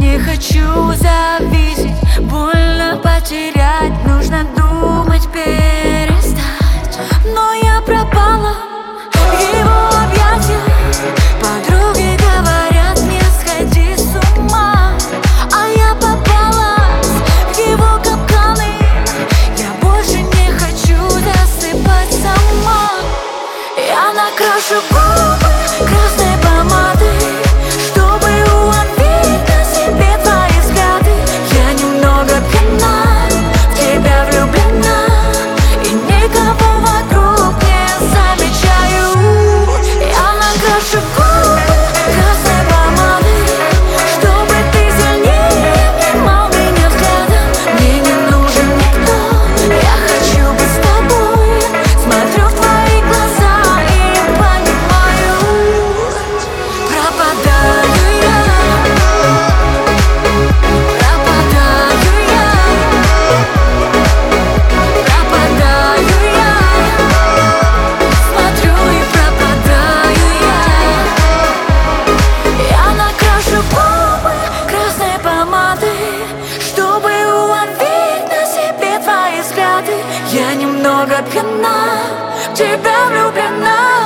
Не хочу зависеть, больно потерять, нужно думать перестать. Но я пропала в его объятиях. Подруги говорят, не сходи с ума, а я попалась в его капканы. Я больше не хочу засыпать сама. Я накрашу губы красной помадой, чтобы уловить на себе твои взгляды. Я немного пьяна, в тебя влюблена, и никого вокруг не замечаю. Я накрашу губы красной помадой, чтобы ты сильнее внимал меня взглядом. Мне не нужен никто, я хочу быть с тобой. Смотрю в твои глаза и понимаю, пропадаю я, пропадаю я, пропадаю я. Смотрю и пропадаю я. Я накрашу губы красной помадой, чтобы уловить на себе твои взгляды. Я немного пьяна, в тебя влюблена,